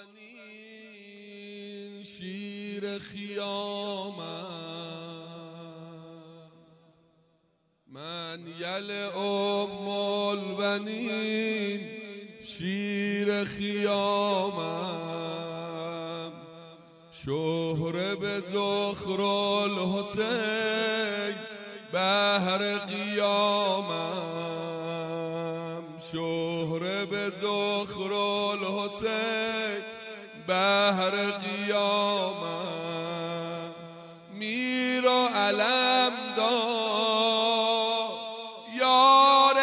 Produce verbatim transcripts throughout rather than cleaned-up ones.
البنین شیر خیامم، من یل ام البنین شیر خیامم، شهره به ذخر الحسین بهر قیامم، شهره به ذخر الحسین بهر قیامم، میر و علم دار یار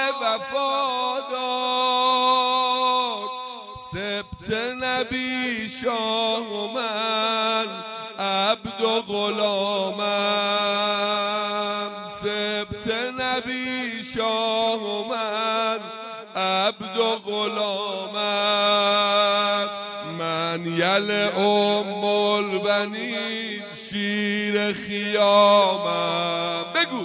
وفادار، سبت نبی شاه و من عبد و غلامم، سبت نبی شاه و من عبد و غلامم، من یل ام البنین شیر خیامم. بگو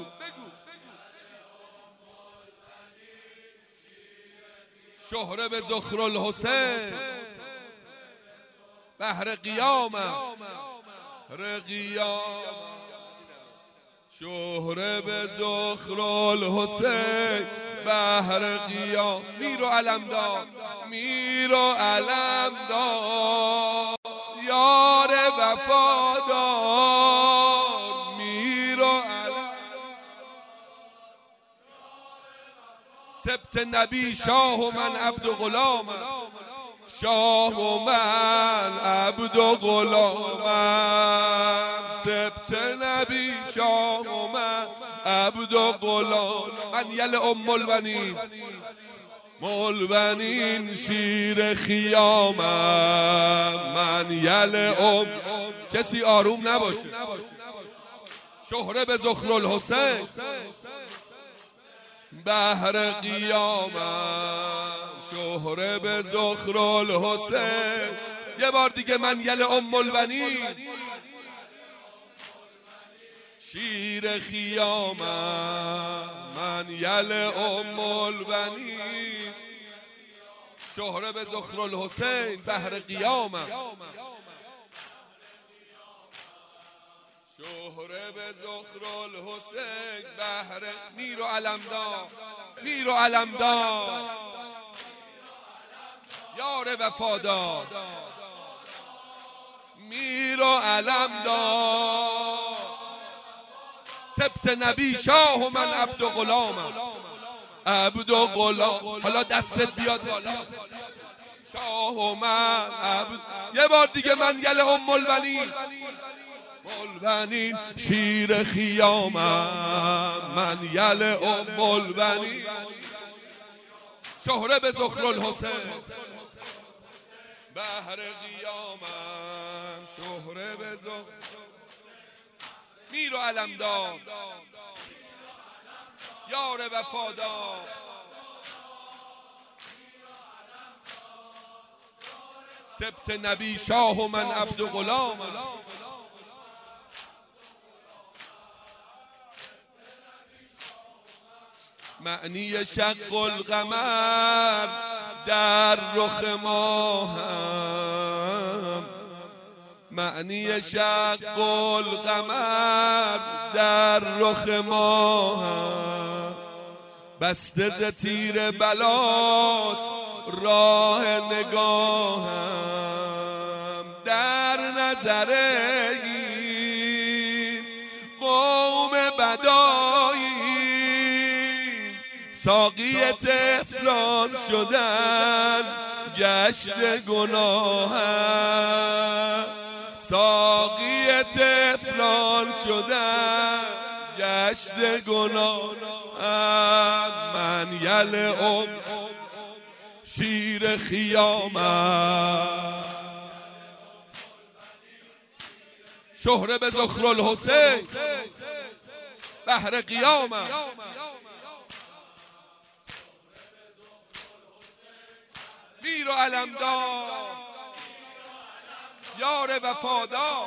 شهره به ذخر الحسین بهر قیامم، رقیام شهره به ذخر الحسین بهر قیام، میر و علم دار میر و علم دار یار وفادار، میر و علم سبت نبی شاه و من عبد و غلامم، شاه و من عبد و غلامم، سبت نبی شاه و من عبد و غلام، من یل ام البنین البنین شیر خیامم، من یل ام. کسی آروم نباشه. شهره به ذخر الحسین بهر قیامم، شهره به ذخر الحسین. یه بار دیگه من یل ام البنین شیر خیامم، من یل ام البنین شهره به ذخر الحسین بهر قیامم، شهره به ذخر الحسین بهر میر و علمدار میر و علمدار یار وفادار، میر و علمدار سبت نبی شاه و من عبد و غلامم، عبد و غلام. حالا دستت بیاد بالا. شاه و من عبد. یه بار دیگه من یل ام البنین البنین شیر خیامم، من یل ام البنین شهره به ذخر الحسین بهر قیامم، شهره به ذخر میر و علمدار یار وفادار، سبت نبی شاه و من عبد و غلامم، معنی شق القمر در رخ ماهم، معنی شق القمر در رخ ماهم، بسته ز تیر بلاست راه نگاهم، در نظر این قوم بدایی ساقی طفلان شدن گشت گناهم، ساقی طفلان شدن گشت گناهم، من یل ام شیر خیامم، شهره به ذخر الحسین بهر قیامم، میر و علمدار یار وفادار،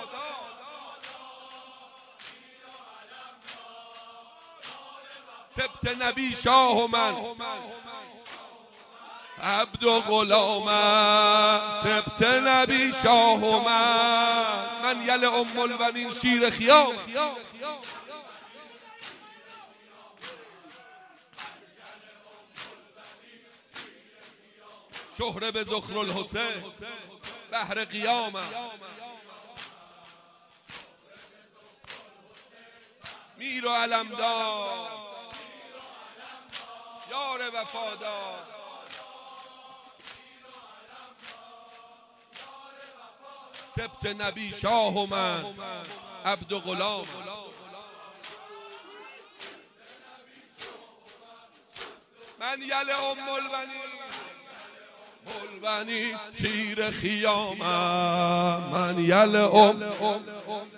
سبت نبی شاه و من عبد و غلامم سبت نبی شاه و من من یل ام البنین شیر خیام شهره به ذخر الحسین بهر قیامم میر و علمدار یار وفادار سبت نبی شاه و من عبد و غلام من یل ام البنین البنین شیر خیامم من یل ام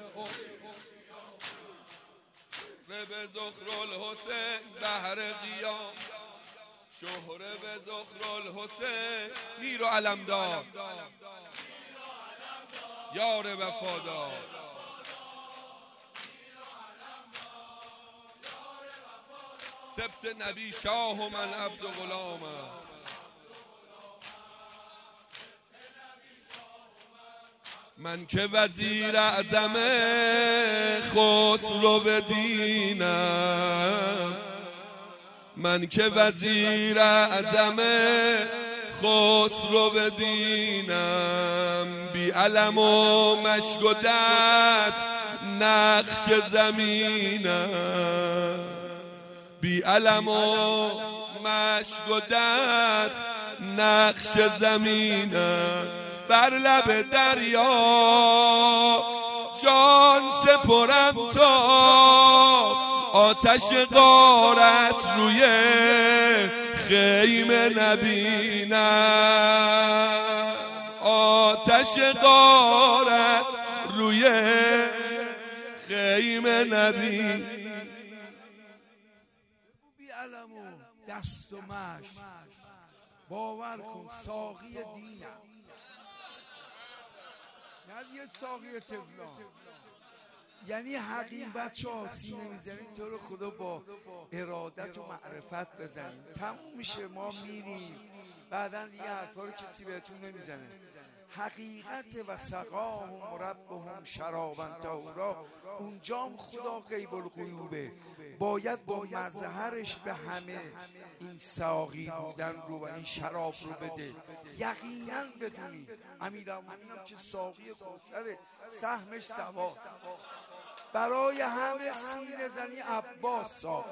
به ذخر الحسین بهر قیام شهره به ذخر الحسین میر و علمدار یار وفادار سبت نبی شاه و من عبد و غلامم من که وزیر اعظم خسرو بدینم من که وزیر اعظم خسرو بدینم بی علم و مشک و دست نقش زمینم بی علم و مشک و دست نقش زمینم بر لب دریا جان سپرم تا آتش غارت روی خیمه نبینم آتش غارت روی خیمه نبینم بی علم و دست و مشت باور کن ساقی دینم نه یه ساقی تفلان یعنی حقیقت چه آسی نمیزنید تو رو خدا با ارادت و معرفت بزنید تموم میشه ما میریم بعدا دیگه حرفا رو کسی بهتون نمیزنه حقیقت و سقاهم ربهم شرابا طهورا اونجام خدا غیب الغیوبه باید با مظهرش به همه این ساقی بودن رو و این شراب رو بده یقینا بدونید امیرالمومنینم که ساقی کوثر سهمش سواست برای همه سینه زنی عباس ساقی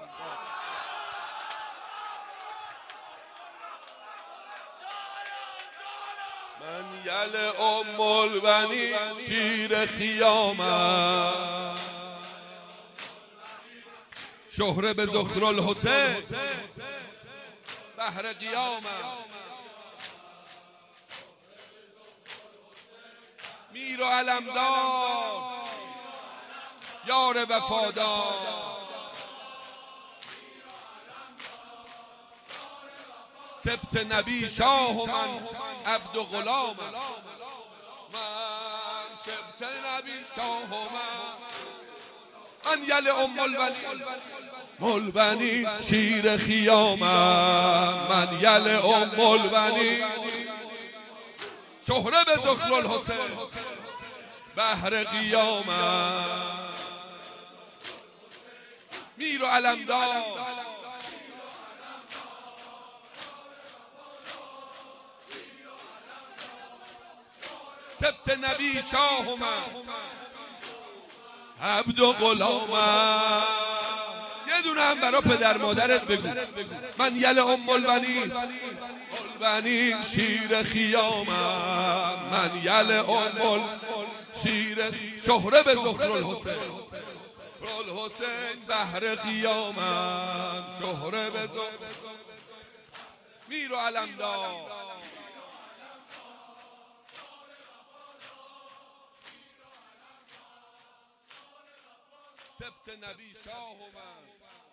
من یل ام البنین شیر خیامم شهره به ذخر الحسین بهر قیامم میر و علمدار یار وفادار سبت نبی شاه و من عبد و غلامم من سبت نبی شاه و من من یل ام البنین البنین شیر خیامم من یل ام البنین شهره به ذخر الحسین بهر قیامم میر و علمدار سبت نبی شاه و من عبد و غلامم یه دونه هم برا پدر مادرت بگو من یل ام البنین البنین شیر خیامم من یل ام شیر شهره به ذخر الحسین الحسین بهر قیامم شهره به ذخر میر و علمدار سبت نبی شاه و من